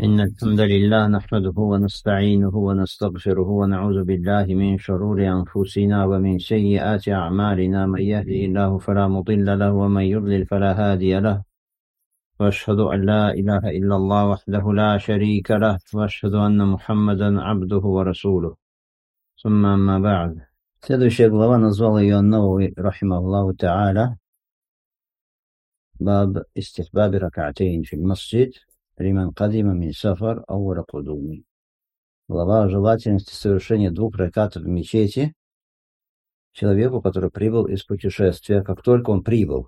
إن الحمد لله نحمده ونستعينه ونستغفره ونعوذ بالله من شرور أنفسنا ومن سيئات أعمالنا. من يهده الله فلا مضل له ومن يضلل فلا هادي له. وأشهد أن لا إله إلا الله وحده لا شريك له وأشهد أن محمدا عبده ورسوله. ثم أما بعد. Следующая глава назвал ее Ан-Навави рахимахуллаху та'аля баб истихбаби рак'атейн фи масджид лиман кадима мин сафар ауля кудуми. Глава о желательности совершения 2 ракатов в мечети человеку, который прибыл из путешествия, как только он прибыл.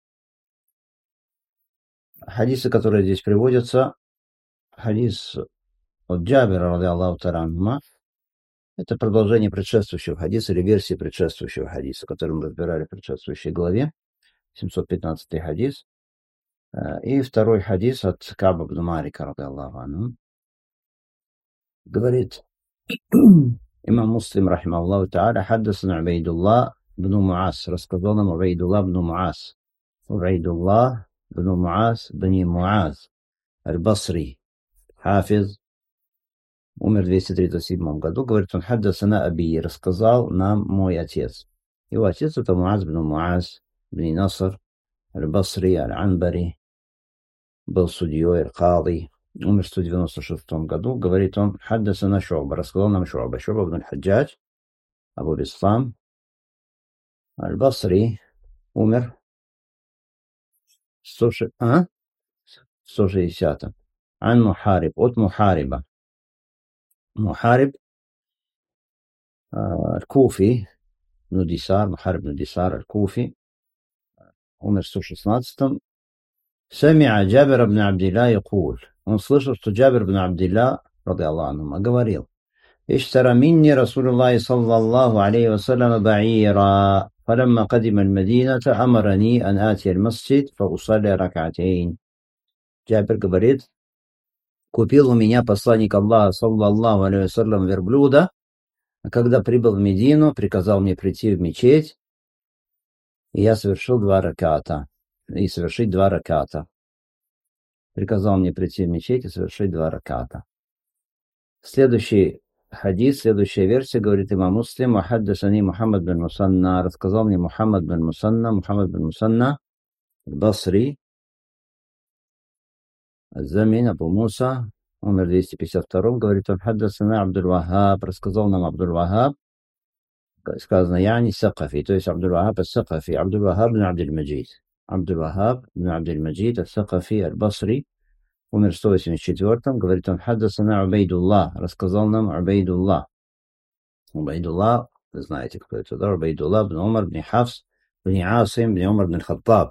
Хадисы, которые здесь приводятся, хадис от Джабира, ради Аллаху та'аля, это продолжение предшествующего хадиса или версии предшествующего хадиса, который мы разбирали в предшествующей главе, 715 хадис. И второй хадис от Кааба ибн Малика, ради Аллаху анху. Говорит имам Муслим, рахимахуллаху та'аля, хаддасана Убайдуллах бн Муаз, рассказал нам Убайдуллах бн Муаз. Убайдуллах бн Муаз бн Муаз аль-Басри, хафиз, умер в 237 году. Говорит он, хаддасана Аби, рассказал нам мой отец. Его отец это Муаз бн Наср аль-Басри аль-Анбари, был судьей, аль-Кади, умер в 196 году. Говорит он, хаддасана Шу'ба, рассказал нам Шу'ба ибн аль-Хаджадж, Абу Бислам аль-Басри, умер в 160-м. Ан Мухариб, от Мухариба. Мухариб аль-Куфи, Мухариб бн Дисар аль-Куфи, умер в 116-м. Сами'а Джабир бн Абдилла якуль. Он слышал, что Джабир бн Абдилла, ради Аллаху анху, говорил: اشترى مني رسول الله صلى الله عليه وسلم بعيرا فلما قدم المدينة أمرني أن آتي المسجد فأصلي ركعتين. Джабир говорит: купил у меня посланник Аллаха саллаллаху алейхи вассалям верблюда, а когда прибыл в Медину, приказал мне прийти в мечеть, и я совершил 2 раката. И совершить 2 раката. Приказал мне прийти в мечеть и совершить 2 раката. Следующий хадис, следующая версия, говорит имам Муслим, хаддасани Мухаммад бин Мусанна, рассказал мне Мухаммад бин Мусанна, Басри, Замин Абу Муса, умер в 252-м, говорит он, хаддасана Абдул-Вахаб, рассказал нам Абдул-Вахаб, сказано, яни Сакафи, то есть Абдул-Вахаб ас-Сакафи, Абдул-Вахаб бин Абдул-Маджид. Абдул-Вахаб бин Абдул-Маджид ас-Сакафи аль-Басри, умер в 184-м, говорит он, хаддасана Убайдуллах, рассказал нам Убайдуллах. Убайдуллах, вы знаете, кто это, да? Убайдуллах бн Умар бн Хафс бн Асим бн Умар бн Хаттаб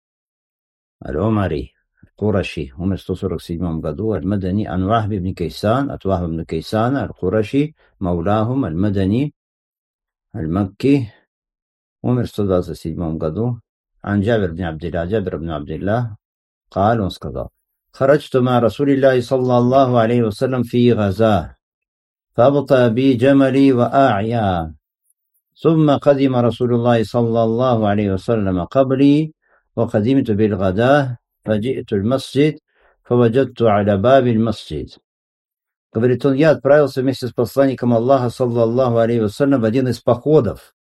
аль-Умари, Кураши, умер в 147 году, аль-Мадани, ан Вахби бн Кейсан, от Вахба бн Кейсана, аль-Кураши, маулахум, аль-Мадани, аль-Макки, умер в 127 году, ан Джабир бн Абдилlah, قال, он сказал: خرجت مع رسول الله صلى الله عليه وسلم في غزاه فأبطأ بي جملي وأعيا ثم قدم رسول الله صلى الله عليه وسلم قبلي وقدمت بالغداة فجئت المسجد فوجدت على باب المسجد. Говорит он, я отправился вместе с посланником Аллаха саллаллаху алейхи вассалям в один из походов.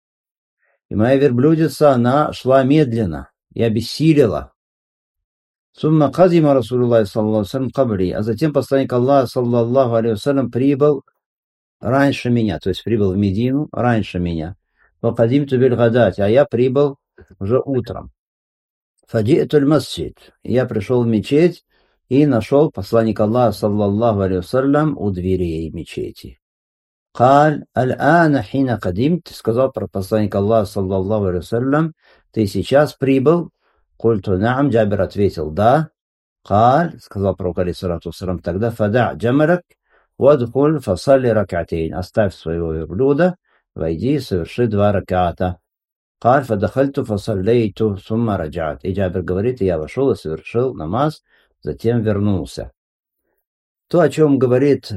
И моя верблюдица, она шла медленно и обессилила. Сумма кадима Расулуллах саллаллаху алейхи вассалям кабли, а затем посланник Аллаха саллаллаху алейхи вассалям прибыл раньше меня, то есть прибыл в Медину раньше меня. Вакадимту биль гадати, а я прибыл уже утром. Фаджи'туль масджид, я пришел в мечеть и нашел посланник Аллаха саллаллаху алейхи вассалям у дверей мечети. Каль аль-ана хина кадимт, сказал про посланник Аллаха саллаллаху алейхи вассалям, ты сейчас прибыл? Культу наам, Джабир ответил, да. Каль, сказал пророк алейхиссалату вассалям, тогда фада джамалак вадхуль фасалли ракатейн, оставь своего верблюда, войди и соверши 2 раката. Каль фадахальту фасаллейту сумма раджат. И Джабир говорит, я вошел и совершил намаз, затем вернулся. То, о чем говорится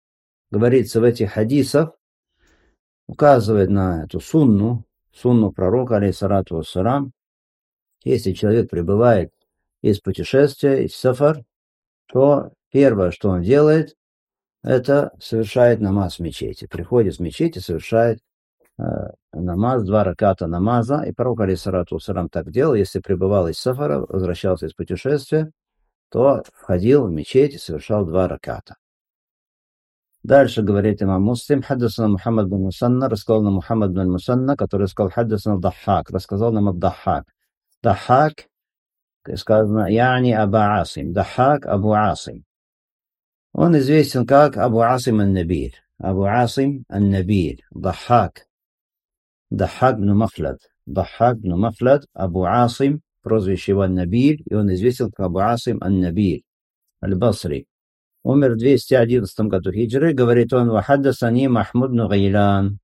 в этих хадисах, указывает на эту сунну пророка алейхиссалату вассалям. Если человек прибывает из путешествия, из сафар, то первое, что он делает, это совершает намаз в мечети. Приходит в мечеть и совершает намаз, 2 раката намаза. И пророк, алейхиссалату вассалам, так делал. Если пребывал из сафара, возвращался из путешествия, то входил в мечеть и совершал 2 раката. Дальше говорит имам Муслим: хаддасана Мухаммад бин Мусанна, рассказал нам Мухаммад бин Мусанна, который сказал хаддасана Даххак, рассказал нам ад-Даххак. Даххак, сказано, яни Аба Асим. Даххак Абу Асим. Он известен как Абу Асим ан-Набиль. Абу Асим ан-Набиль. Даххак. Даххак бн Махлад. Даххак бн Махлад, Абу Асим, прозвище его Ан-Набиль, и он известен как Абу Асим ан-Набиль, аль-Басри. Умер в 211 году хиджры, говорит он: «Вахаддасани Махмуд бн Гайлян».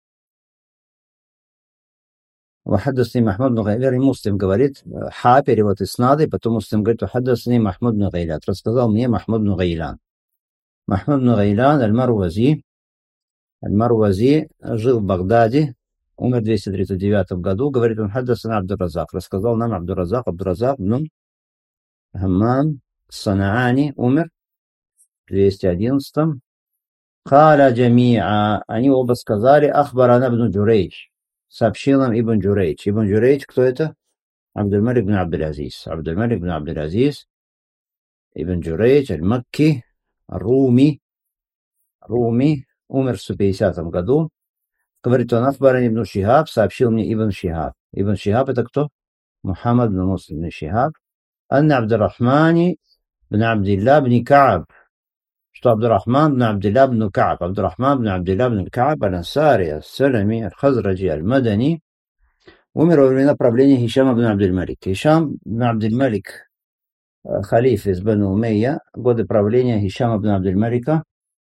«Вахаддасани Махмуд бн Гайлян». И Муслим говорит, ха, перевод иснада, и потом Муслим говорит: «Вахаддасани Махмуд бн Гайлян». Рассказал мне Махмуд бн Гайлян. Махмуд бн Гайлян аль-Марвази. Аль-Марвази жил в Багдаде, умер в 239 году. Говорит он: «Хаддасана Абдур-Разак». Рассказал нам Абдур-Разак. Абдур-Разак бн Хаммам Санаани, умер в 211. Халя джамиа. Они оба сказали: «Ахбарана ибн Джурейдж». Сообщил нам Ибн Джурейдж. Ибн Джурейдж кто это? Абдуль-Малик бн Абдуль-Азиз. Абдуль-Малик бн Абдуль-Азиз. Ибн Джурейдж аль-Макки, Руми. Умер в 150 году. Говорит он: «Ахбарани ибн Шихаб». Сообщил мне Ибн Шихаб. Ибн Шихаб это кто? Мухаммад бн Муслим бн Шихаб. Анна Абдуррахмани бн Абдилла бн Кааб. Что Абдуррахман бн Абдилла бн Кааб. Абдуррахман бн Абдилла бн Кааб аль-Ансари, аль-Салами, аль-Хазраджи, аль-Мадани. Умер во времена правления Хишама бн Абдуль-Малик. Хишам бн Абдуль-Малик, халиф из Бану Умейя, годы правления Хишама бн Абдуль-Малика,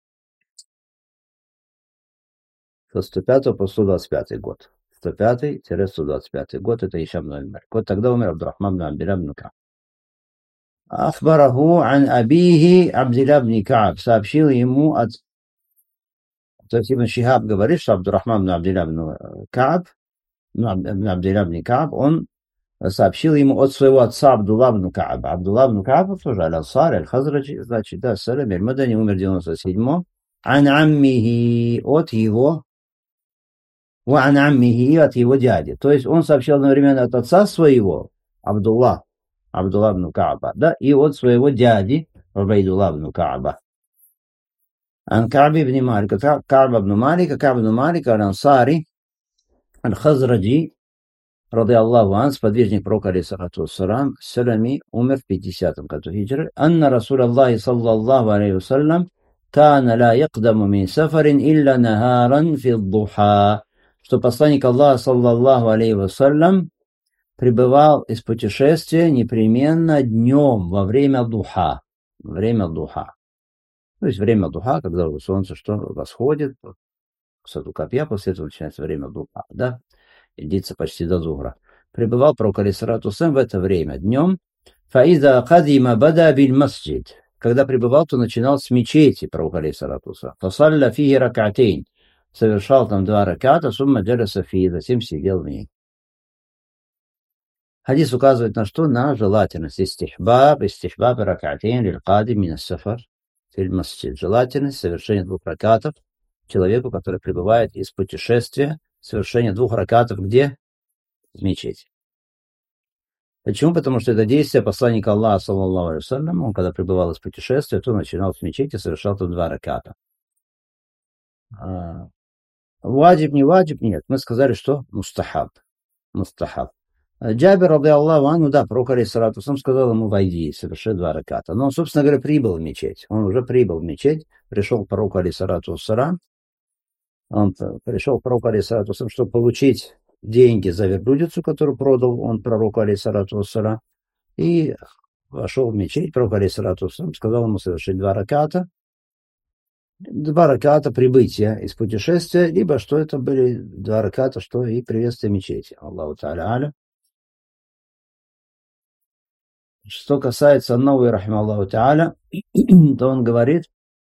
со 105 по 125 год. 105-125 год это Хишам бн Абдуль-Малик. Вот тогда умер Абдуррахман бн Абдилла бн Кааб. Ахбараху ан абихи Абдилла бн Кааб. Сообщил ему от... То есть Ибн Шихаб говорит, что Абдуррахман бн Абдилла бн Кааб, бн Абдилла бн Кааб, он сообщил ему от своего отца Абдулла бн Кааба. Абдулла бн Кааба тоже аль-Ансари, аль-Хазраджи, значит, да, Салами, аль-Мадани, умер в 97-м. Ан аммихи, от его, ан аммихи, от его дяди. То есть он сообщил одновременно от отца своего, Абдулла бн Кааба, да, и от своего дяди, Убайдулла бн Кааба. Ан Кааби бн Малика, Кааба бн Малика, аль-Ансари, аль-Хазраджи, рады Аллаху ан, сподвижник пророка, алейхиссалату вассалам, Салами, умер в 50-м году хиджры. Анна Расул Аллахи саллаллаху алейхи вассалям кана ла якдаму мин сафарин илля нахаран фи духа. Что посланник Аллаха саллаллаху алейхи вассалям пребывал из путешествия непременно днем во время духа. Время духа. То есть время духа, когда солнце что восходит, к высоту копья, после этого начинается время духа, да? И длится почти до зухра. Пребывал пророк, алейхиссалату вассалям, в это время днем. Фаиза кадима бада биль масджид. Когда пребывал, то начинал с мечети пророк, алейхиссалату вассалям. Фасалля фиги ракатейн. Совершал там 2 раката, сумма джаласа фи, затем сидел в ней. Хадис указывает на что? На желательность. Истихбаб ракатейн лиль кадим мин ас-сафар фил масджид. Желательность совершения 2 ракатов человеку, который пребывает из путешествия, совершение 2 ракатов где? В мечети. Почему? Потому что это действие посланника Аллаха, саллаллаху алейхи вассалям, он когда пребывал из путешествия, то начинал с мечети, совершал там 2 раката. Ваджиб, не ваджиб, нет. Мы сказали, что мустахаб. Джабир, рады Аллаху анху, да, пророк, алейхиссалату вассалям, сказал ему: «Войди, соверши 2 раката». Но он, собственно говоря, прибыл в мечеть. Он уже прибыл в мечеть, пришел к пророку, алейхиссалату вассалям. Он пришел к пророку, алейхиссалату вассалям, чтобы получить деньги за верблюдицу, которую продал он пророку, алейхиссалату вассалям, и вошел в мечеть. Пророк, алейхиссалату вассалям, сказал ему совершить 2 раката. 2 раката прибытия из путешествия, либо что это были 2 раката, что и приветствие мечети. Аллаху та'аля аля. Что касается Аннауи, рахима Аллаху та'аля, то он говорит,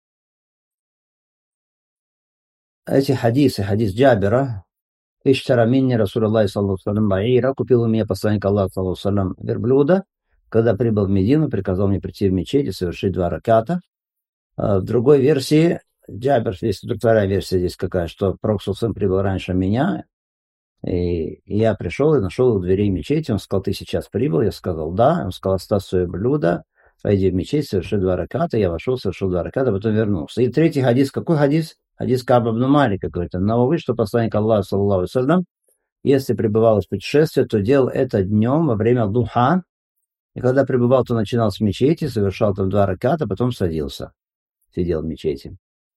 эти хадисы, хадис Джабира, «Иштара минни Расул Аллахи саллаллаху алейхи ва саллям ба'ира», купил у меня посланник Аллаха саллаллаху алейхи ва саллям верблюда, когда прибыл в Медину, приказал мне прийти в мечеть и совершить 2 раката. В другой версии, Джабер, есть вторая версия здесь какая, что Пророк ﷺ прибыл раньше меня, и я пришел и нашел у дверей мечети. Он сказал: ты сейчас прибыл? Я сказал: да. Он сказал: оставь свое блюдо, пойди в мечеть, соверши 2 раката. Я вошел, совершил 2 раката, потом вернулся. И третий хадис. Какой хадис? Хадис Кааба ибн Малика, говорит: новый, что посланник Аллаха, саллаллаху алейхи ва саллям, если пребывал из путешествия, то делал это днем во время духа. И когда пребывал, то начинал с мечети, совершал там 2 раката, потом садился, сидел в мечети.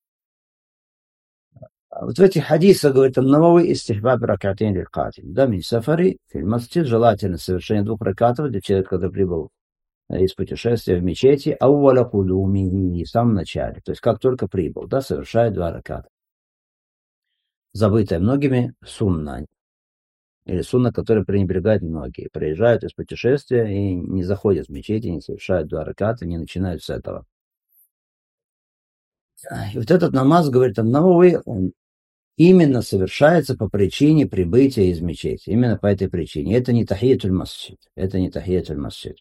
Вот в этих хадисах, говорит, новый истихбаб ракатин лиль-катиль. Да, мин сафари, фильм масджид, желательно совершение 2 ракатов для человека, который прибыл из путешествия в мечети, ауваля кудумихи, в самом начале. То есть, как только прибыл, да, совершает 2 раката. Забытая многими сунна. Или сунна, которой пренебрегают многие. Приезжают из путешествия и не заходят в мечети, не совершают 2 раката, не начинают с этого. И вот этот намаз, говорит, новый, он именно совершается по причине прибытия из мечети. Именно по этой причине. Это не тахиятуль масджид. Это не тахиятуль масджид.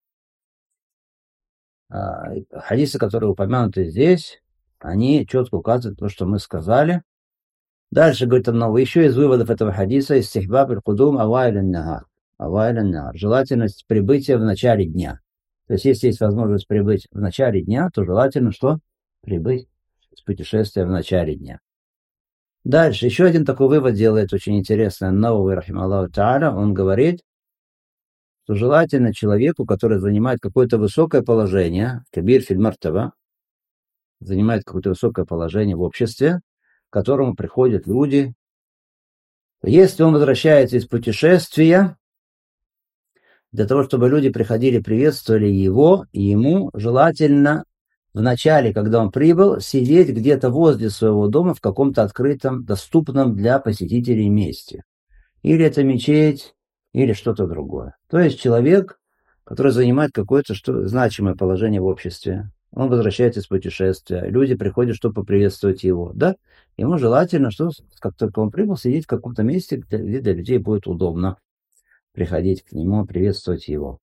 Хадисы, которые упомянуты здесь, они четко указывают то, что мы сказали. Дальше, говорит новый, еще из выводов этого хадиса, истихбаб аль-кудум авайль ан-нахар. Авайль ан-нахар. Желательность прибытия в начале дня. То есть, если есть возможность прибыть в начале дня, то желательно что? Прибыть с путешествия в начале дня. Дальше, еще один такой вывод делает очень интересный Наwawi, рахимахуллаху тааля. Он говорит, что желательно человеку, который занимает какое-то высокое положение, кабир филь мартаба, занимает какое-то высокое положение в обществе, к которому приходят люди. Если он возвращается из путешествия, для того, чтобы люди приходили, приветствовали его, и ему желательно в начале, когда он прибыл, сидеть где-то возле своего дома в каком-то открытом, доступном для посетителей месте. Или это мечеть, или что-то другое. То есть человек, который занимает какое-то значимое положение в обществе, он возвращается из путешествия, люди приходят, чтобы поприветствовать его, да? Ему желательно, что как только он прибыл, сидеть в каком-то месте, где для людей будет удобно приходить к нему, приветствовать его.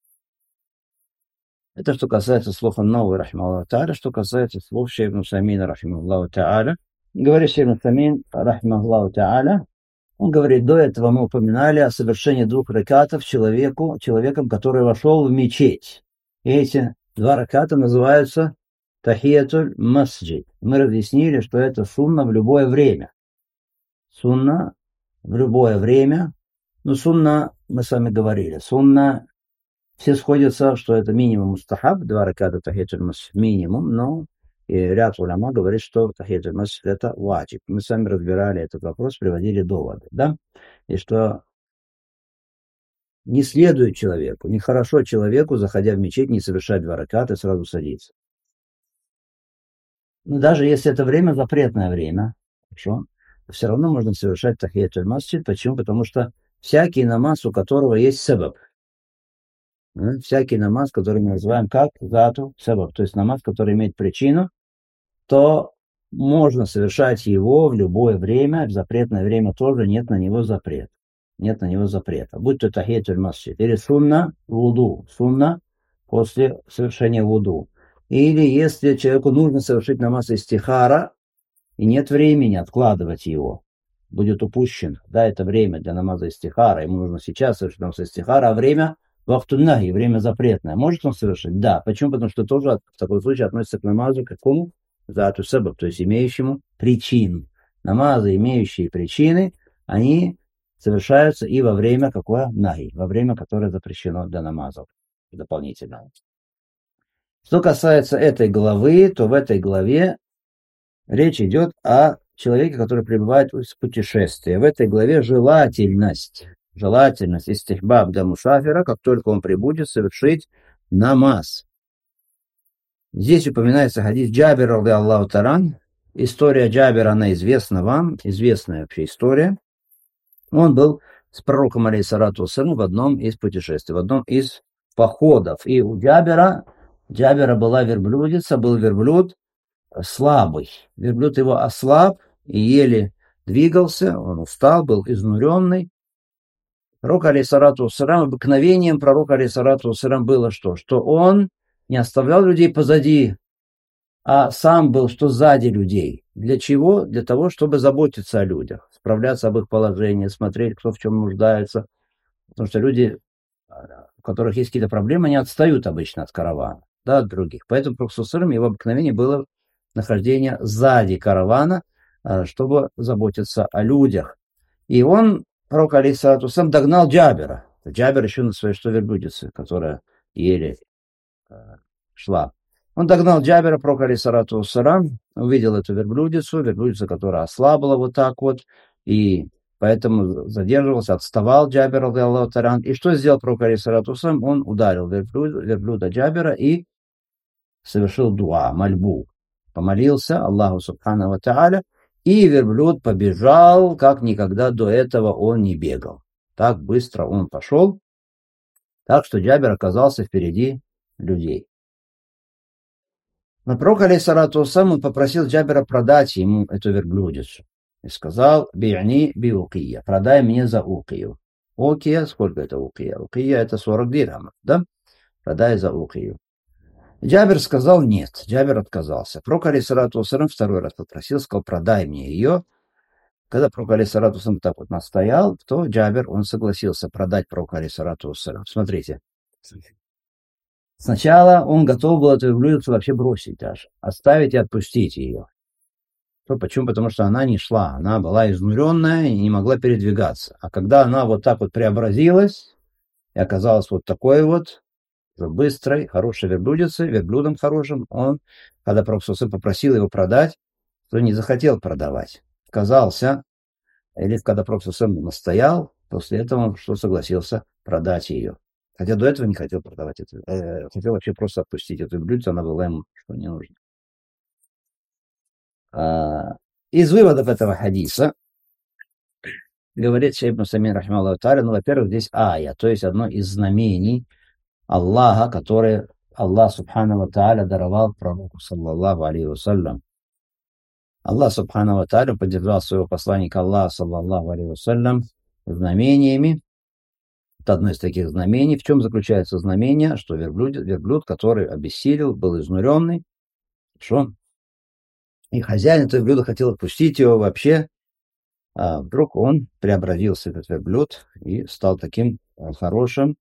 Это что касается слов Наwaви, рахимахуллаху тааля. Что касается слов шейха ибн Усаймина, рахимахуллаху тааля. Говорит шейх ибн Усаймин, рахимахуллаху тааля, он говорит, до этого мы упоминали о совершении 2 ракатов человеком, который вошел в мечеть. И эти 2 раката называются тахиятуль масджид. Мы разъяснили, что это сунна в любое время. Сунна в любое время. Ну, сунна, мы с вами говорили, сунна, все сходятся, что это минимум мустахаб, 2 раката тахиятуль масджид минимум, но и ряд уляма говорит, что тахиятуль масджид это ваджиб. Мы сами разбирали этот вопрос, приводили доводы, да? И что не следует человеку, нехорошо человеку, заходя в мечеть, не совершать 2 раката и сразу садиться. Но даже если это время запретное время, хорошо, все равно можно совершать тахиятуль масджид. Почему? Потому что всякий намаз, у которого есть сабаб, всякий намаз, который мы называем как зату сабаб, то есть намаз, который имеет причину, то можно совершать его в любое время, в запретное время тоже нет на него запрета. Нет на него запрета. Будь то тахиятуль масджид или сунна вуду, сунна после совершения вуду. Или если человеку нужно совершить намаз истихара, и нет времени откладывать его, будет упущен, да, это время для намаза истихара, ему нужно сейчас совершить намаз истихара, а время вахтуннахи, время запретное. Может он совершить? Да. Почему? Потому что тоже в таком случае относится к намазу к какому? Зату сабаб, то есть имеющему причину. Намазы, имеющие причины, они совершаются и во время какое? Нахи, во время, которое запрещено для намазов дополнительно. Что касается этой главы, то в этой главе речь идет о человеке, который пребывает в путешествии. В этой главе желательность истихбаб для мусафира, как только он прибудет, совершить намаз. Здесь упоминается хадис Джабира, ради Аллаху таран. История Джабира, она известна вам, известная вообще история. Он был с пророком, алейхиссалату вассалям, в одном из путешествий, в одном из походов. И у Джабира была верблюдица, был верблюд слабый. Верблюд его ослаб и еле двигался, он устал, был изнуренный. Пророк, алейхиссалату вассалям, обыкновением пророка, алейхиссалату вассалям, было что? Что он не оставлял людей позади, а сам был что сзади людей. Для чего? Для того, чтобы заботиться о людях, справляться об их положении, смотреть, кто в чем нуждается. Потому что люди, у которых есть какие-то проблемы, они отстают обычно от каравана, да, от других. Поэтому Пророк его обыкновение было нахождение сзади каравана, чтобы заботиться о людях. И он, пророк алейхиссалату вассалам, догнал Джабера. Джабер еще на своей верблюдице, которая еле шла. Он догнал Джабера, пророк алейхиссалату вассалам, увидел эту верблюдицу, которая ослабла вот так вот, и поэтому задерживался, отставал Джабер, Аллаху таран. И что сделал пророк алейхиссалату вассалам? Он ударил верблюда Джабера и совершил дуа, мольбу. Помолился Аллаху субхану ва тааля, и верблюд побежал, как никогда до этого он не бегал. Так быстро он пошел, так что Джабер оказался впереди людей. Но пророк алейхиссалату вассалам, он попросил Джабера продать ему эту верблюдицу. И сказал: «Би'ни би укия», продай мне за укию. Укия, сколько это укия? Укия это 40 дирхамов, да? Продай за укию. Джабер сказал нет, Джабер отказался. Пророк алейхиссалату вассалам второй раз попросил, сказал: продай мне ее. Когда пророк алейхиссалату вассалам так вот настоял, то Джабер, он согласился продать пророку алейхиссалату вассалам. Смотрите. Сначала он готов был эту верблюдицу вообще бросить даже, оставить и отпустить ее. Почему? Потому что она не шла, она была изнуренная и не могла передвигаться. А когда она вот так вот преобразилась и оказалась вот такой вот быстрой, хорошей верблюдицей, верблюдом хорошим, он, когда пророк попросил его продать, то не захотел продавать, отказался. Или когда пророк настоял, после этого он согласился продать ее. Хотя до этого не хотел продавать это. Хотел вообще просто отпустить эту верблюдицу, она была ему что не нужно. Из выводов этого хадиса говорит шейх ибн Усаймин рахимахуллаху тааля, ну, во-первых, здесь ая, то есть одно из знамений Аллаха, которое Аллах субхану ва тааля даровал пророку саллаллаху алейхи вассалям. Аллах субхану ва тааля поддержал своего посланника Аллаха саллаллаху алейхи вассалям знамениями. Это одно из таких знамений. В чем заключается знамение? Что верблюд, который обессилел, был изнуренный, хорошо, и хозяин этого верблюда хотел отпустить его вообще, а вдруг он преобразился, этот верблюд, и стал таким хорошим.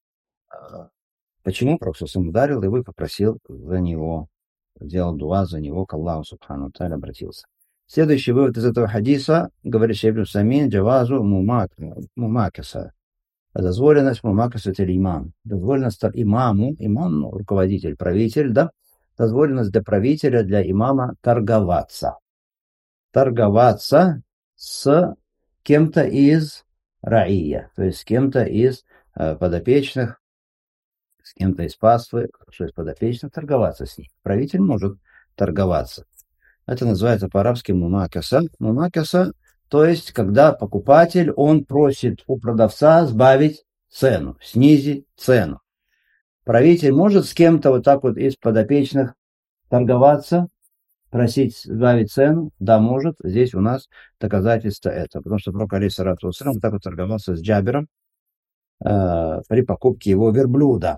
Почему? Пророк ударил его и попросил за него, сделал дуа за него, к Аллаху субхану тааля обратился. Следующий вывод из этого хадиса, говорит шейх ибн Усаймин, джавазу мумакаса. Дозволенность мумакаса это имам. Дозволенность имаму, имам, руководитель, правитель, да? Дозволенность для правителя, для имама торговаться. Торговаться с кем-то из раия, то есть с кем-то из подопечных, с кем-то из паствы, что из подопечных, торговаться с ним. Правитель может торговаться. Это называется по-арабски мумакаса. Мумакаса, то есть когда покупатель, он просит у продавца сбавить цену, снизить цену. Правитель может с кем-то вот так вот из подопечных торговаться, просить сбавить цену? Да, может. Здесь у нас доказательство это. Потому что пророк алейхиссалату вассалам так вот торговался с Джабером при покупке его верблюда.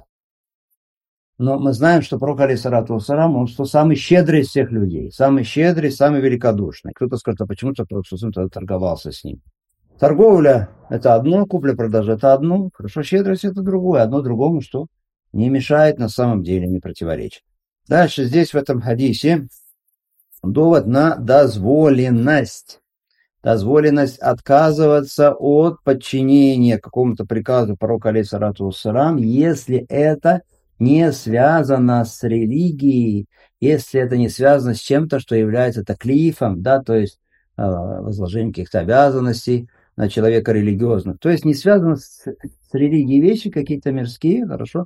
Но мы знаем, что пророк алейхиссалату вассалам, он что самый щедрый из всех людей. Самый щедрый, самый великодушный. Кто-то скажет, а почему-то пророк тогда торговался с ним. Торговля – это одно, купля-продажа – это одно. Хорошо, щедрость – это другое. Одно другому что не мешает, на самом деле не противоречит. Дальше здесь в этом хадисе довод на дозволенность. Дозволенность отказываться от подчинения какому-то приказу пророка алейхиссалату вассалам, если это не связано с религией, если это не связано с чем-то, что является таклифом, да, то есть возложением каких-то обязанностей на человека религиозных. То есть не связано с религией вещи какие-то мирские, хорошо,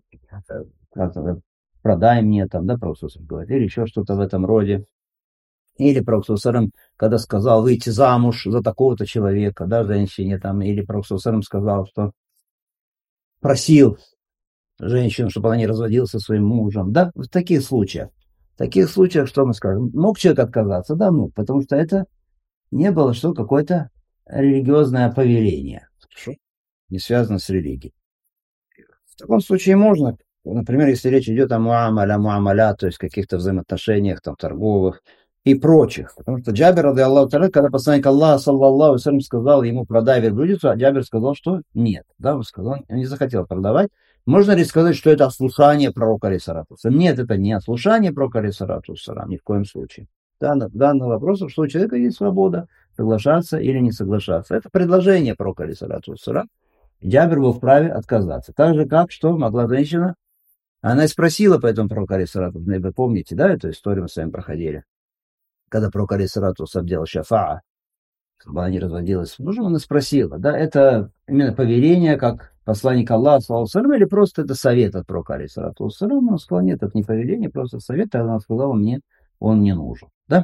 продай мне там, да, пророк говорит, или еще что-то в этом роде. Или пророк когда сказал выйти замуж за такого-то человека, да, женщине там, или пророк сказал, что просил женщину, чтобы она не разводилась со своим мужем, да, в таких случаях. В таких случаях, что мы скажем, мог человек отказаться? Да, мог, потому что это не было что какое-то религиозное повеление, хорошо? Не связано с религией. В таком случае можно например, если речь идет о муамалят, то есть каких-то взаимоотношениях там, торговых и прочих. Потому что Джабир, ради Аллаху та'аля, когда посланник Аллаха, саллаллаху алейхи ва саллям, сказал ему: продай верблюдицу, а Джабир сказал, что нет. Да, он сказал, он не захотел продавать. Можно ли сказать, что это ослушание пророка алейхиссалату вассалям? Нет, это не ослушание пророка алейхиссалату вассалям, ни в коем случае. Данный вопрос, что у человека есть свобода соглашаться или не соглашаться. Это предложение пророка алейхиссалату вассалям. Джабир был вправе отказаться. Так же, как что могла женщина. Она и спросила по этому пророку алейхиссалату, вы помните, да, эту историю мы с вами проходили? Когда пророк алейхиссалату вассалям делал шафаа, чтобы она не разводилась с мужем, она спросила, да, это именно повеление, как посланник Аллаха, саллаллаху алейхи ва саллям, или просто это совет от пророка алейхиссалату вассалям? Он сказал, нет, это не повеление, просто совет, и она сказала мне, он не нужен, да?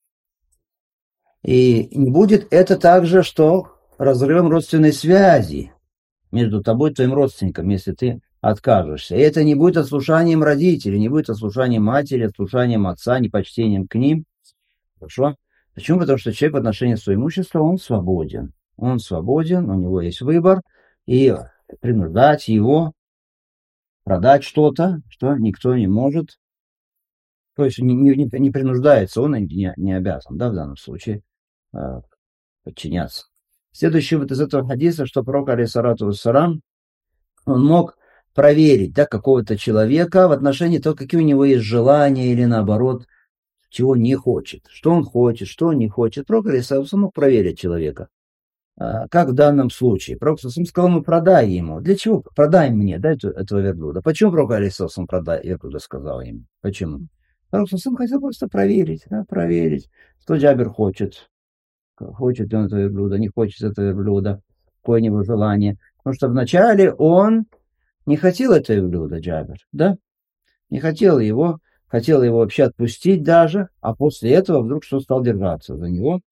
И не будет это также, что разрывом родственной связи между тобой и твоим родственником, если ты откажешься. И это не будет ослушанием родителей, не будет ослушанием матери, ослушанием отца, непочтением к ним. Хорошо? Почему? Потому что человек в отношении своего имущества, он свободен. Он свободен, у него есть выбор, и принуждать его продать что-то, что никто не может. То есть не принуждается, он не обязан, да, в данном случае подчиняться. Следующий вот из этого хадиса, что пророк, алейхиссалату вассалям, он мог проверить, да, какого-то человека в отношении того, какие у него есть желания или наоборот, чего не хочет. Что он хочет, что он не хочет. Пророк, алейхиссалату вассалям, мог проверить человека. Как в данном случае. Пророк сказал ему: продай ему. Для чего? Продай мне, да, этого верблюда. Почему пророк, алейхиссалату вассалям, продай верблюда, сказал ему? Почему? Пророк хотел просто проверить, да, проверить, что Джабир хочет. Хочет он это верблюда, не хочет это верблюда, какое у него желание. Потому что вначале он не хотел это верблюда, Джабир, да? Не хотел его вообще отпустить даже, а после этого вдруг что стал держаться за него.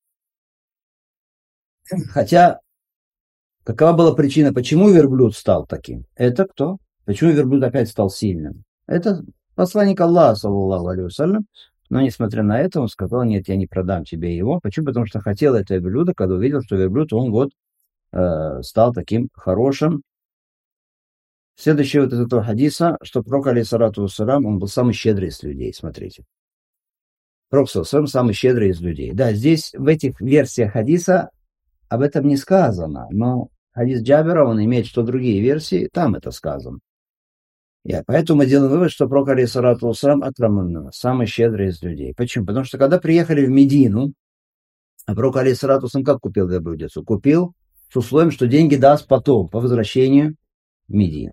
Хотя, какова была причина, почему верблюд стал таким? Это кто? Почему верблюд опять стал сильным? Это посланник Аллаха, саллаллаху алейхи ва саллям. Но, несмотря на это, он сказал: нет, я не продам тебе его. Почему? Потому что хотел это верблюда, когда увидел, что верблюд, он вот стал таким хорошим. Следующее вот из этого хадиса, что пророк, алейхиссалату вассалям, он был самый щедрый из людей, смотрите. Пророк, самый щедрый из людей. Да, здесь в этих версиях хадиса об этом не сказано, но хадис Джабира, он имеет что другие версии, там это сказано. И поэтому мы делаем вывод, что пророк, алейхиссалату вассалям, акраман, самый щедрый из людей. Почему? Потому что когда приехали в Медину, а пророк, алейхиссалату вассалям, как купил верблюдицу? Купил с условием, что деньги даст потом, по возвращению в Медину.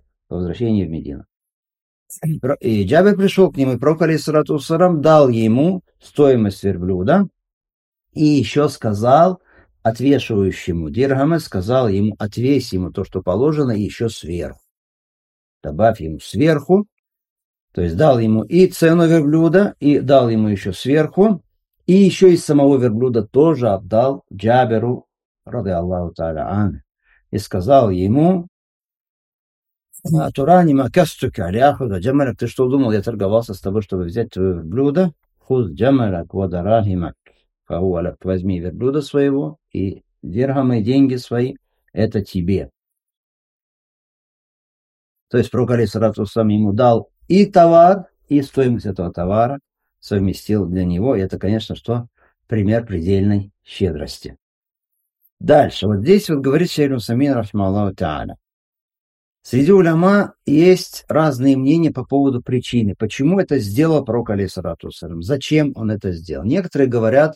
И Джабир пришел к нему, и пророк, алейхиссалату вассалям, дал ему стоимость верблюда, и еще сказал отвешивающему дирхамы, сказал ему: отвесь ему то, что положено, и еще сверху. Добавь ему сверху, то есть дал ему и цену верблюда, и дал ему еще сверху, и еще из самого верблюда тоже отдал Джабиру, ради Аллаху та'аля ан, и сказал ему: Турани макастука аляхуда джамалак, ты что думал, я торговался с тобой, чтобы взять твое верблюдо? Худ джамалак вадарахимак, фауалак, возьми верблюда своего, и дирхамы, деньги свои, это тебе. То есть пророк, алейхиссалату вассалям, ему дал и товар, и стоимость этого товара совместил для него. И это, конечно, что пример предельной щедрости. Дальше. Вот здесь вот говорит шейх Усаймин, рахимахуллаху та'аля. Среди уляма есть разные мнения по поводу причины, почему это сделал пророк, алейхиссалату вассалям, зачем он это сделал. Некоторые говорят,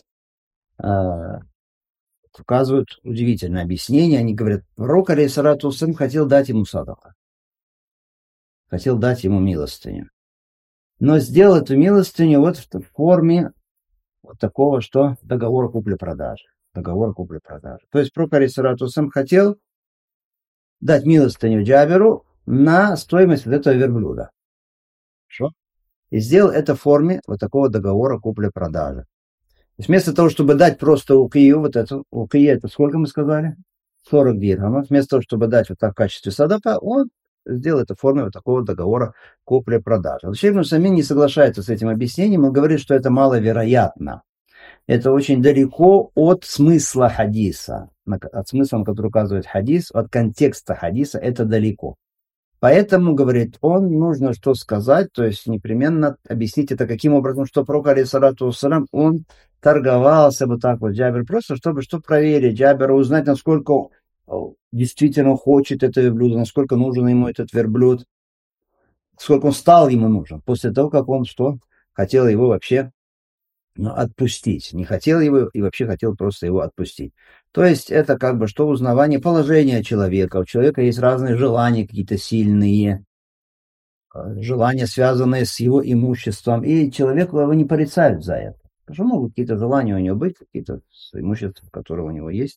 указывают удивительное объяснение. Они говорят: пророк, алейхиссалату вассалям, хотел дать ему садака. Хотел дать ему милостыню. Но сделал эту милостыню вот в форме вот такого, что договора купли-продажи. То есть пророк, алейхиссалату вассалям, хотел дать милостыню Джабиру на стоимость вот этого верблюда. Хорошо? И сделал это в форме вот такого договора купли-продажи. То есть вместо того, чтобы дать просто укию, вот это, укия, это сколько мы сказали? 40 дирхамов. Вместо того, чтобы дать вот так в качестве садака, он сделал это в форме вот такого договора купли-продажи. Шейх Усаймин не соглашается с этим объяснением, он говорит, что это маловероятно. Это очень далеко от смысла хадиса. От смысла, на который указывает хадис, от контекста хадиса, это далеко. Поэтому, говорит, он нужно что сказать, то есть непременно объяснить это каким образом, что пророк, алейхиссалату вассалям, он торговался вот так вот, Джабер, просто чтобы что проверить Джабера, узнать, насколько действительно хочет это верблюд, насколько нужен ему этот верблюд, сколько он стал ему нужен, после того, как он что, хотел его вообще отпустить, не хотел его и вообще хотел просто его отпустить. То есть это как бы что узнавание положения человека. У человека есть разные желания какие-то сильные, желания, связанные с его имуществом, и человеку его не порицают за это. Потому что могут какие-то желания у него быть, какие-то имущества, которые у него есть.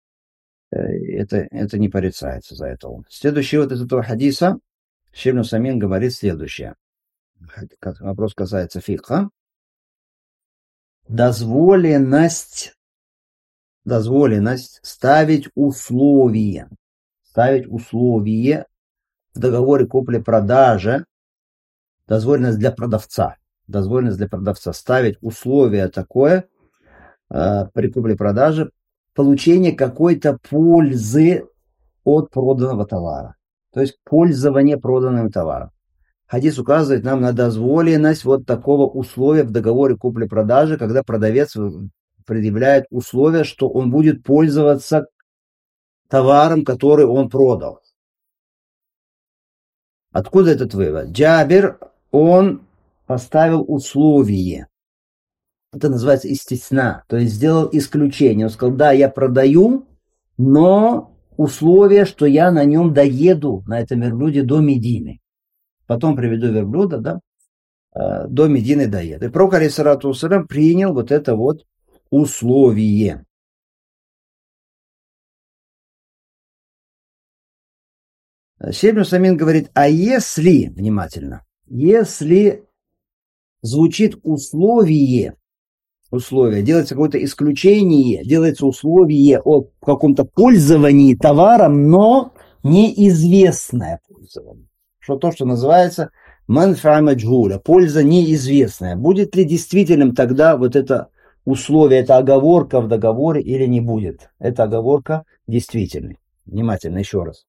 Это не порицается за это. Следующий вот из этого хадиса Шейх ибн Усаймин говорит следующее. Вопрос касается фикха. Дозволенность ставить условия в договоре купли-продажи, дозволенность для продавца ставить условие такое при купле-продаже, получение какой-то пользы от проданного товара, то есть пользование проданным товаром. Хадис указывает нам на дозволенность вот такого условия в договоре купли-продажи, когда продавец предъявляет условие, что он будет пользоваться товаром, который он продал. Откуда этот вывод? Джабир, он поставил условие. Это называется истисна, то есть сделал исключение. Он сказал, да, я продаю, но условие, что я на нем доеду, на этом верблюде, до Медины. Потом приведу верблюда, да, до Медины доеду. И пророк, алейхиссалату вассалям, принял вот это вот условие. Шейх ибн Усаймин говорит, а если, внимательно, если звучит условие, делается какое-то исключение, делается условие о каком-то пользовании товаром, но неизвестное пользование. То, что называется манфа маджхуля, польза неизвестная. Будет ли действительным тогда вот это условие, эта оговорка в договоре или не будет? Эта оговорка действительной. Внимательно, еще раз.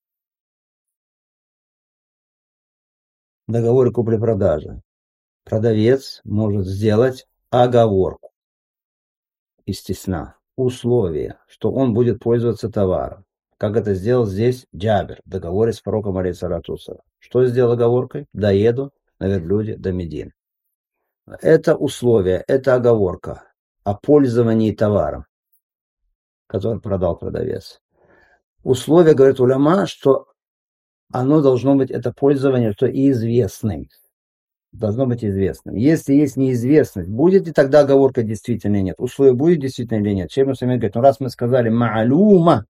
В договоре купли-продажи продавец может сделать оговорку, естественно, условие, что он будет пользоваться товаром. Как это сделал здесь Джабир в договоре с пророком, алейхиссалату вассалям. Что сделал оговоркой? Доеду на верблюде до Медины. Это условие, это оговорка о пользовании товаром, который продал продавец. Условие, говорит уляма, что оно должно быть, это пользование, что известным. Должно быть известным. Если есть неизвестность, будет ли тогда оговорка действительно или нет? Условие будет действительно или нет? Шейх ибн Усаймин говорит, раз мы сказали ма'алума,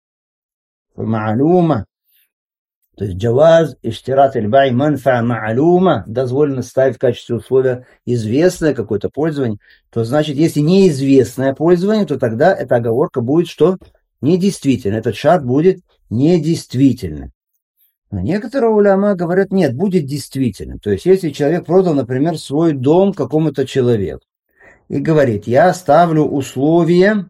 то есть джаваз, иштират аль-бай, манфа ма'алума, дозволено ставить в качестве условия известное какое-то пользование, то значит, если неизвестное пользование, то тогда эта оговорка будет что? Недействительна. Этот шарт будет недействительным. Но некоторые уляма говорят, нет, будет действительным. То есть, если человек продал, например, свой дом какому-то человеку и говорит, я ставлю условие,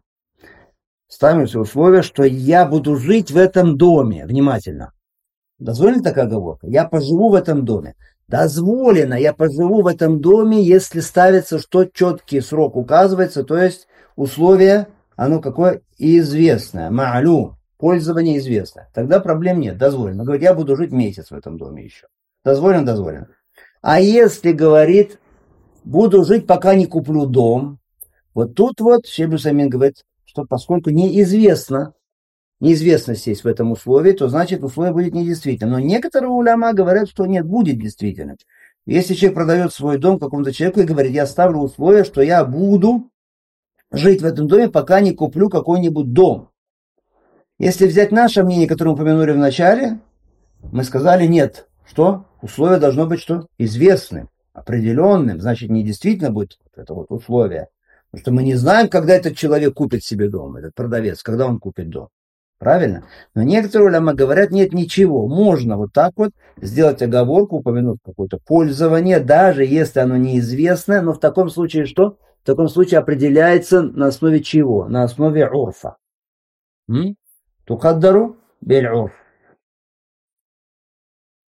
что я буду жить в этом доме. Внимательно. Дозволена такая оговорка? Я поживу в этом доме. Дозволено, я поживу в этом доме, если ставится, что четкий срок указывается, то есть условие, оно какое? Известное. Ма'алум. Пользование известно. Тогда проблем нет, дозволено. Говорит, я буду жить месяц в этом доме еще. Дозволено. А если, говорит, буду жить, пока не куплю дом, вот тут вот Шейх ибн Усаймин говорит, что поскольку неизвестность есть в этом условии, то значит условие будет недействительным. Но некоторые уляма говорят, что нет, будет действительным. Если человек продает свой дом какому-то человеку и говорит, я ставлю условие, что я буду жить в этом доме, пока не куплю какой-нибудь дом. Если взять наше мнение, которое мы упомянули в начале, мы сказали нет. Что? Условие должно быть что? Известным, определенным. Значит, не действительно будет это вот условие. Потому что мы не знаем, когда этот человек купит себе дом, этот продавец, когда он купит дом. Правильно? Но некоторые уляма говорят, нет, ничего. Можно вот так вот сделать оговорку, упомянуть какое-то пользование, даже если оно неизвестное, но в таком случае что? В таком случае определяется на основе чего? На основе урфа. Тукаддару бель-урф.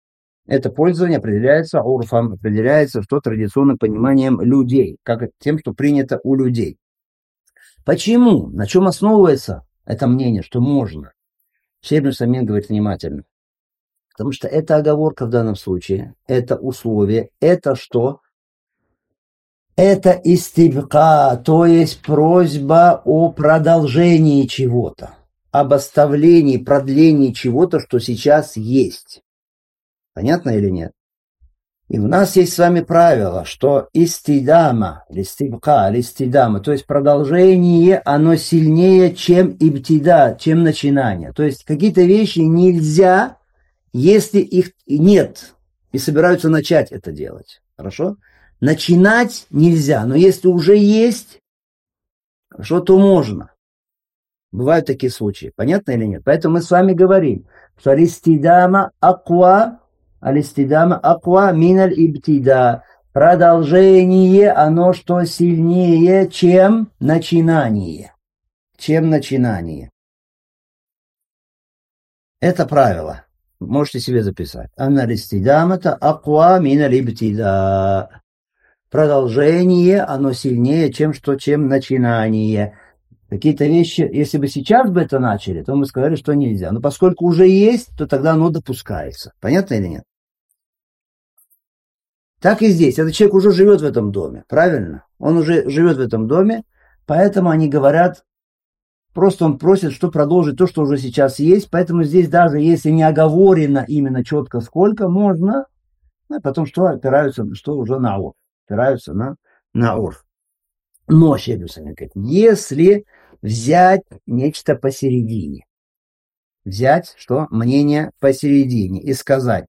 Это пользование определяется урфом, определяется что традиционным пониманием людей, как тем, что принято у людей. Почему? На чем основывается это мнение, что можно? Шейх ибн Усаймин говорит внимательно. Потому что это оговорка в данном случае, это условие, это что? Это истибка, то есть просьба о продолжении чего-то, об оставлении, продлении чего-то, что сейчас есть. Понятно или нет? И у нас есть с вами правило, что истидама, листибка, листидама, то есть продолжение, оно сильнее, чем ибтида, чем начинание. То есть какие-то вещи нельзя, если их нет, и собираются начать это делать. Хорошо? Начинать нельзя, но если уже есть, хорошо, то можно. Бывают такие случаи. Понятно или нет? Поэтому мы с вами говорим, что алистидама аква миналь ибтида. Продолжение, оно что сильнее, чем начинание. Чем начинание. Это правило. Можете себе записать. Анна алистидамата аква миналь ибтида. Продолжение, оно сильнее, чем начинание. Какие-то вещи, если бы сейчас бы это начали, то мы сказали, что нельзя. Но поскольку уже есть, то тогда оно допускается. Понятно или нет? Так и здесь. Этот человек уже живет в этом доме, правильно? Он уже живет в этом доме, поэтому они говорят, просто он просит, что продолжить то, что уже сейчас есть. Поэтому здесь даже если не оговорено именно четко сколько, можно, а потом что опираются, что уже на урф. Опираются на урф. Но, шейх говорит, если взять нечто посередине, взять, что мнение посередине и сказать,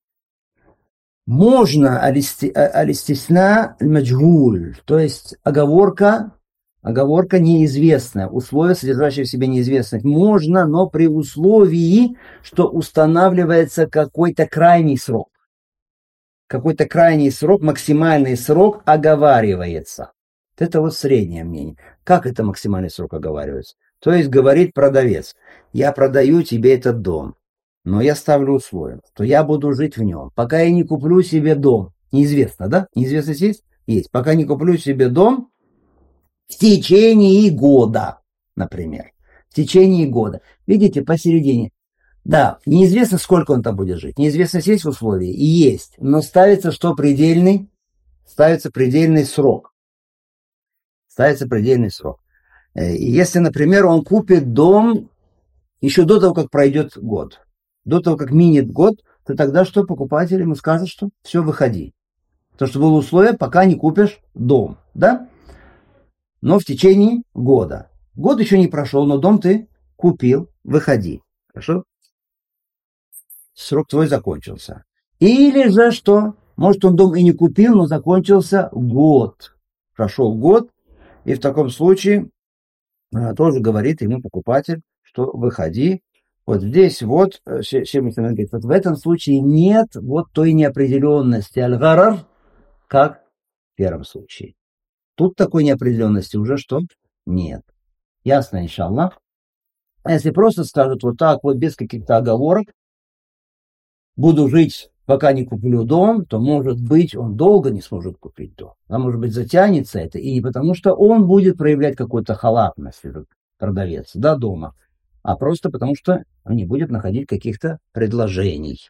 можно алистисна маджгуль, то есть оговорка неизвестная, условие, содержащее в себе неизвестность. Можно, но при условии, что устанавливается какой-то крайний срок. Какой-то крайний срок, максимальный срок оговаривается. Это вот среднее мнение. Как это максимальный срок оговаривается? То есть говорит продавец, я продаю тебе этот дом, но я ставлю условие, что я буду жить в нем, пока я не куплю себе дом. Неизвестно, да? Неизвестность есть? Есть. Пока не куплю себе дом в течение года, например. В течение года. Видите, посередине. Да, неизвестно, сколько он там будет жить. Неизвестность есть в условии? И есть. Но ставится что предельный? Ставится предельный срок. Ставится предельный срок. И если, например, он купит дом еще до того, как пройдет год, до того, как минет год, то тогда что покупатель ему скажет, что все, выходи. То, что было условие, пока не купишь дом, да? Но в течение года. Год еще не прошел, но дом ты купил, выходи. Хорошо? Срок твой закончился. Или же что? Может, он дом и не купил, но закончился год. Прошел год, и в таком случае тоже говорит ему покупатель, что выходи. Вот здесь вот, говорит, вот в этом случае нет вот той неопределенности аль-гарар, как в первом случае. Тут такой неопределенности уже что? Нет. Ясно, иншаллах. А если просто скажут вот так вот, без каких-то оговорок, буду жить, пока не куплю дом, то, может быть, он долго не сможет купить дом. А может быть, затянется это. И не потому, что он будет проявлять какую-то халатность, этот продавец, да, дома, а просто потому, что он не будет находить каких-то предложений.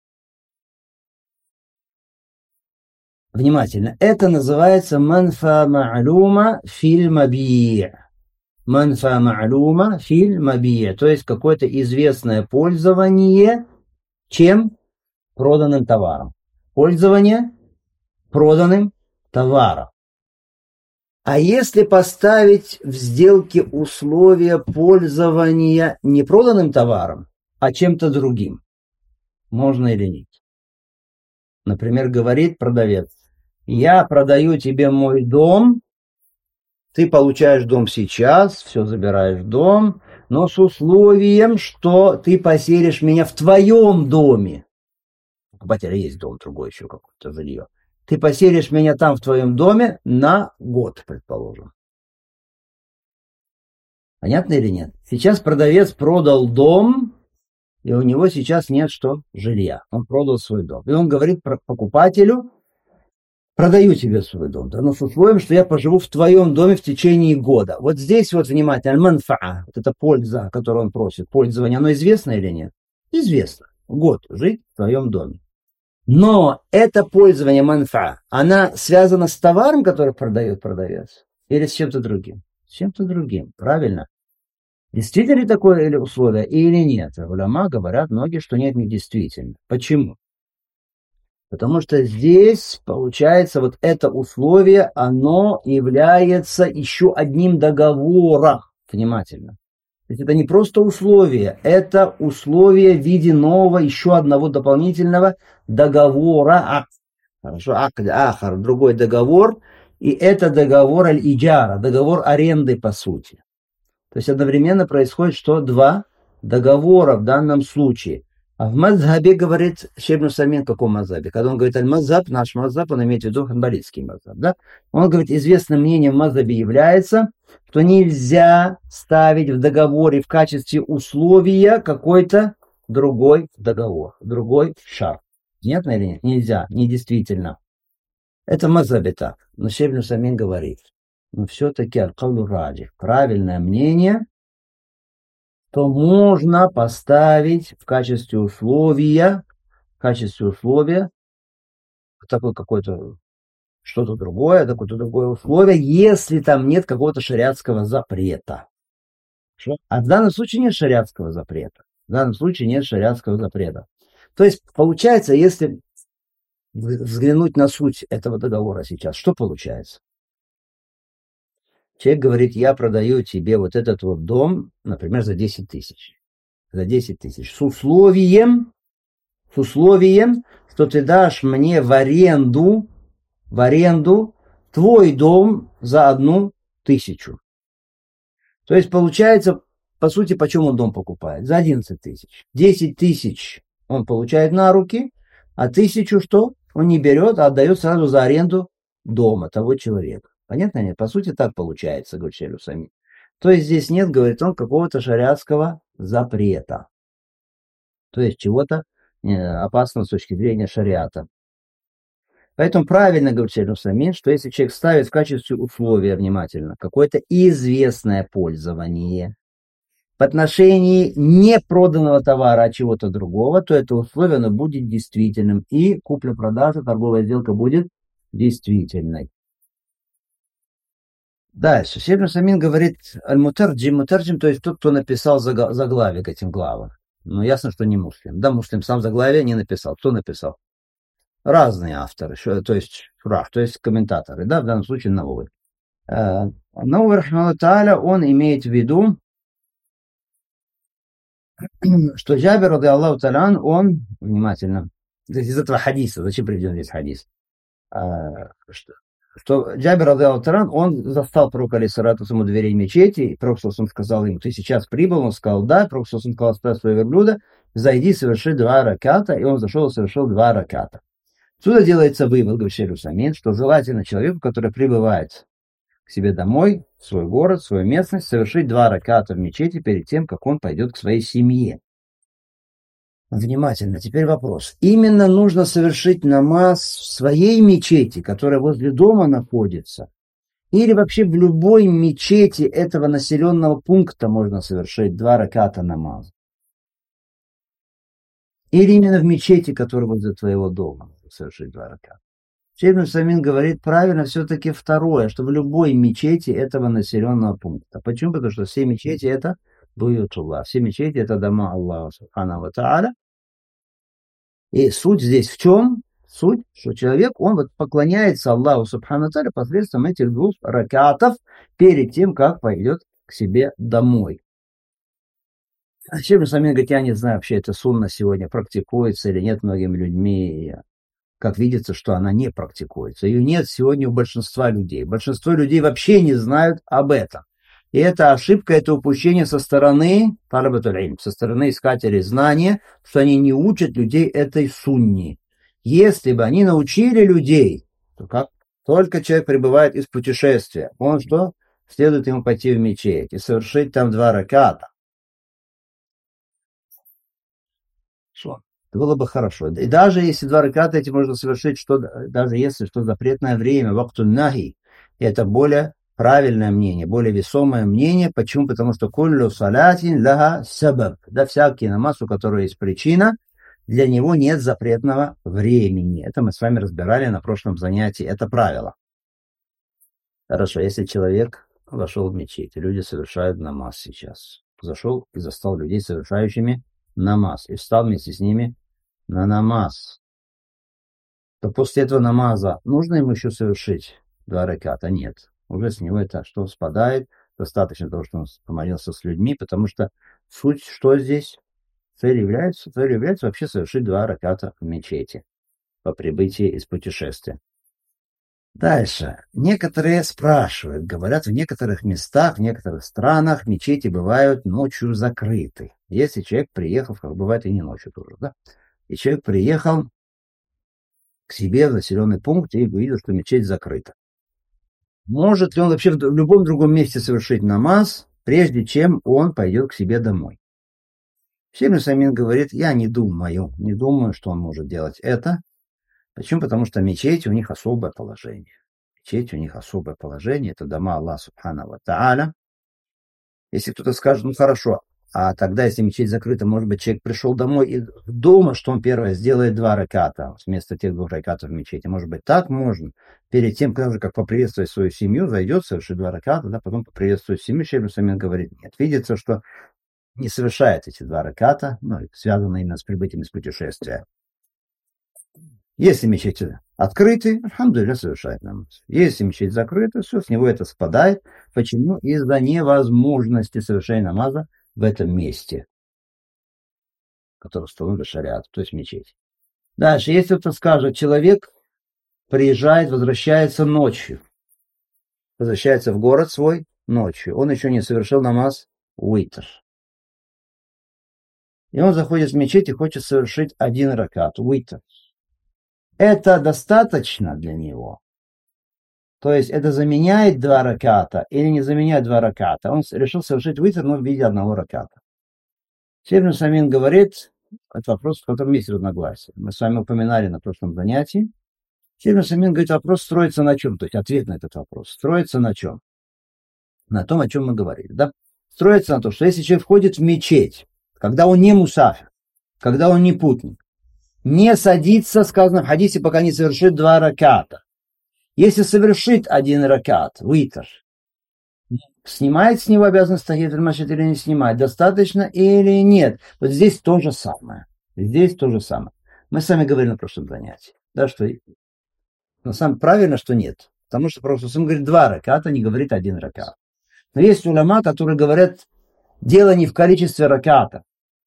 Внимательно. Это называется манфа ма'лума филь маби'. Манфа ма'лума филь маби'. То есть какое-то известное пользование чем? Проданным товаром. Пользование проданным товаром. А если поставить в сделке условия пользования не проданным товаром, а чем-то другим, можно или нет? Например, говорит продавец, я продаю тебе мой дом, ты получаешь дом сейчас, все забираешь дом, но с условием, что ты поселишь меня в твоем доме. У покупателя есть дом другой еще какой-то жилье. Ты поселишь меня там в твоем доме на год, предположим. Понятно или нет? Сейчас продавец продал дом и у него сейчас нет что? Жилья. Он продал свой дом. И он говорит покупателю: продаю тебе свой дом, да, но с условием, что я поживу в твоем доме в течение года. Вот здесь вот внимательно, манфаа, вот эта польза, которую он просит, пользование, оно известно или нет? Известно. Год жить в твоем доме. Но это пользование манфаа, она связана с товаром, который продает продавец, или с чем-то другим? С чем-то другим, правильно? Действительно ли такое условие или нет? Уляма говорят многие, что нет, не действительно. Почему? Потому что здесь, получается, вот это условие, оно является еще одним договором. Внимательно. То есть это не просто условие, это условие в виде нового, еще одного дополнительного договора. Хорошо, ахар, другой договор. И это договор аль-иджара, договор аренды по сути. То есть одновременно происходит что? Два договора в данном случае. А в мазхабе, говорит Шейх ибн Усаймин, в каком мазхабе? Когда он говорит аль-мазхаб, наш мазхаб, он имеет в виду ханбалитский мазхаб. Да? Он говорит, известным мнением в мазхабе является, что нельзя ставить в договоре в качестве условия какой-то другой договор, другой шарт. Нет или нет? Нельзя, недействительно. Это в мазхабе так. Но Шейх ибн Усаймин говорит, но все-таки аль-кавлу раджих, правильное мнение, то можно поставить в качестве условия такое какое-то что-то другое, какое-то другое условие, если там нет какого-то шариатского запрета. А в данном случае нет шариатского запрета. В данном случае нет шариатского запрета. То есть, получается, если взглянуть на суть этого договора сейчас, что получается? Человек говорит, я продаю тебе вот этот вот дом, например, за 10 тысяч. За 10 тысяч. С условием, что ты дашь мне в аренду твой дом за 1 тысячу. То есть получается, по сути, почему он дом покупает? За 11 тысяч. 10 тысяч он получает на руки, а 1000 что? Он не берет, а отдает сразу за аренду дома того человека. Понятно? Нет? По сути, так получается, говорит Шейх Усаймин. То есть здесь нет, говорит он, какого-то шариатского запрета. То есть чего-то опасного с точки зрения шариата. Поэтому правильно говорит Шейх Усаймин, что если человек ставит в качестве условия, внимательно, какое-то известное пользование в отношении не проданного товара, а чего-то другого, то это условие оно будет действительным. И купля-продажа, торговая сделка будет действительной. Дальше. Шейх Усаймин говорит, аль-мутарджим, то есть тот, кто написал заглавие к этим главам. Ну, ясно, что не муслим. Да, муслим сам заглавие не написал. Кто написал? Разные авторы, то есть комментаторы, да, в данном случае Навави. Навави, рахмаллаху тааля, он имеет в виду, что Джабир, ради Аллаху тааля, он, внимательно, из этого хадиса, зачем приведен здесь хадис, что Джабир, ради Аллаху тааля, он застал пророка алейхиссалату у дверей мечети, и пророк сказал ему, ты сейчас прибыл? Он сказал, да. Пророк сказал, оставь свое верблюда, зайди, соверши 2 раката, и он зашел и совершил 2 раката. Отсюда делается вывод, говорит Шейх Усаймин, что желательно человеку, который прибывает к себе домой, в свой город, в свою местность, совершить 2 раката в мечети перед тем, как он пойдет к своей семье. Внимательно, теперь вопрос. Именно нужно совершить намаз в своей мечети, которая возле дома находится, или вообще в любой мечети этого населенного пункта можно совершить 2 раката намаза? Или именно в мечети, которая возле твоего дома, совершить 2 раката? Шейх ибн Усаймин говорит, правильно все-таки второе, что в любой мечети этого населенного пункта. Почему? Потому что все мечети это буютуллах, все мечети это дома Аллаха субхану ва тааля. И суть здесь в чем? Суть, что человек, он вот поклоняется Аллаху субхану ва тааля посредством этих 2 ракатов перед тем, как пойдет к себе домой. Шейх ибн Усаймин говорит, я не знаю, вообще это сунна сегодня практикуется или нет многими людьми. Как видится, что она не практикуется. Ее нет сегодня у большинства людей. Большинство людей вообще не знают об этом. И это ошибка, это упущение со стороны со стороны искателей знания, что они не учат людей этой сунни. Если бы они научили людей, то как только человек прибывает из путешествия, он что? Следует ему пойти в мечеть и совершить там 2 раката. Что? Это было бы хорошо. И даже если 2 раката эти можно совершить, что, даже если что запретное время, вактун нахи, это более правильное мнение, более весомое мнение. Почему? Потому что куллю салятин ляха сабаб. Да, всякий намаз, у которого есть причина, для него нет запретного времени. Это мы с вами разбирали на прошлом занятии. Это правило. Хорошо, если человек вошел в мечеть, и люди совершают намаз сейчас. Зашел и застал людей, совершающими намаз, и встал вместе с ними на намаз, то после этого намаза нужно ему еще совершить 2 раката? Нет. Уже с него это что спадает. Достаточно того, что он помолился с людьми, потому что суть что здесь? Цель является вообще совершить 2 раката в мечети по прибытии из путешествия. Дальше. Некоторые спрашивают, говорят, в некоторых местах, в некоторых странах мечети бывают ночью закрыты. Если человек приехал, как бывает и не ночью тоже, да? И человек приехал к себе в населенный пункт и увидел, что мечеть закрыта. Может ли он вообще в любом другом месте совершить намаз, прежде чем он пойдет к себе домой? Шейх Самин говорит, я не думаю, что он может делать это. Почему? Потому что мечеть у них особое положение. Мечеть у них особое положение. Это дома Аллаха Субхану ва Тааля. Если кто-то скажет, ну хорошо, а тогда, если мечеть закрыта, может быть, человек пришел домой и дома, что он первое сделает 2 раката вместо тех 2 ракатов в мечети. Может быть, так можно. Перед тем, как поприветствовать свою семью, зайдет, совершит 2 раката, да, потом поприветствует семью. Шейх Самин говорит, нет. Видится, что не совершает эти 2 раката, ну, связано именно с прибытием из путешествия. Если мечети открыты, альхамдулилля, совершает намаз. Если мечеть закрыта, все, с него это спадает. Почему? Из-за невозможности совершения намаза в этом месте, который установлен шариат, то есть мечеть. Дальше, если кто-то скажет, человек приезжает, возвращается ночью, возвращается в город свой ночью, он еще не совершил намаз уитр. И он заходит в мечеть и хочет совершить 1 ракат, уитр. Это достаточно для него. То есть это заменяет 2 раката или не заменяет 2 раката. Он решил совершить витр, но в виде 1 раката. Шейх Самин говорит, это вопрос, в котором есть разногласия. Мы с вами упоминали на прошлом занятии. Шейх Самин говорит, вопрос строится на чем? То есть ответ на этот вопрос строится на чем? На том, о чем мы говорили. Да? Строится на том, что если человек входит в мечеть, когда он не мусафир, когда он не путник, не садится, сказано в хадисе, пока не совершит 2 раката. Если совершит 1 ракат, витр, снимает с него обязанность тахият аль-масджид или не снимает, достаточно или нет. Вот здесь то же самое. Здесь то же самое. Мы с вами говорили на прошлом занятии, да, что на самом правильно, что нет. Потому что просто он говорит 2 раката, не говорит 1 ракат. Но есть уляма, которые говорят, дело не в количестве раката.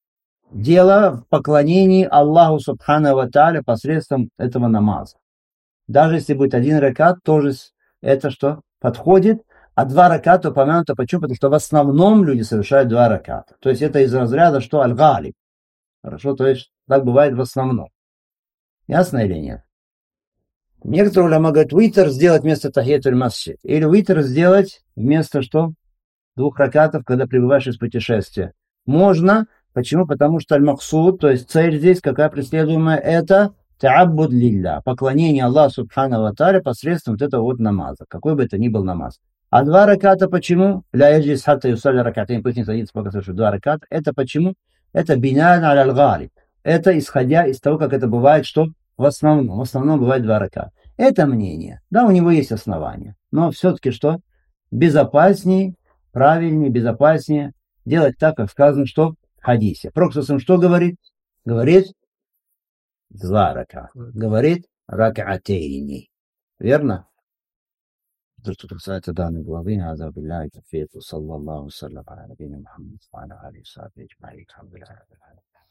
Дело в поклонении Аллаху Субхану ва Тааля посредством этого намаза. Даже если будет 1 ракат, тоже это что? Подходит. А 2 раката упомянуто почему? Потому что в основном люди совершают 2 раката. То есть это из разряда, что аль-галиб. Хорошо, то есть так бывает в основном. Ясно или нет? Некоторые уляма говорят, витр сделать вместо тахият аль-масджид. Или витр сделать вместо что? 2 ракатов, когда прибываешь из путешествия. Можно. Почему? Потому что аль-максуд, то есть цель здесь, какая преследуемая, это та'аббуд лилля, поклонение Аллаху Субхану ва Тааля посредством вот этого вот намаза, какой бы это ни был намаз. А 2 раката почему? Ля яджлис хатта юсалли ракатайн, пусть не садится, пока совершит 2 раката. Это почему? Это бинян аль-галиб. Это исходя из того, как это бывает, что в основном. В основном бывает 2 раката. Это мнение. Да, у него есть основания. Но все-таки что? Безопаснее, правильнее, безопаснее делать так, как сказано, что в хадисе. Пророк что говорит? Говорит 2 раката. Говорит ракатейни. Верно? То, что касается данной главы, هذا بالله التوفيق وصلى الله وسلم على نبينا محمد وعلى آله وصحبه أجمعين. الحمد لله رب العالمين.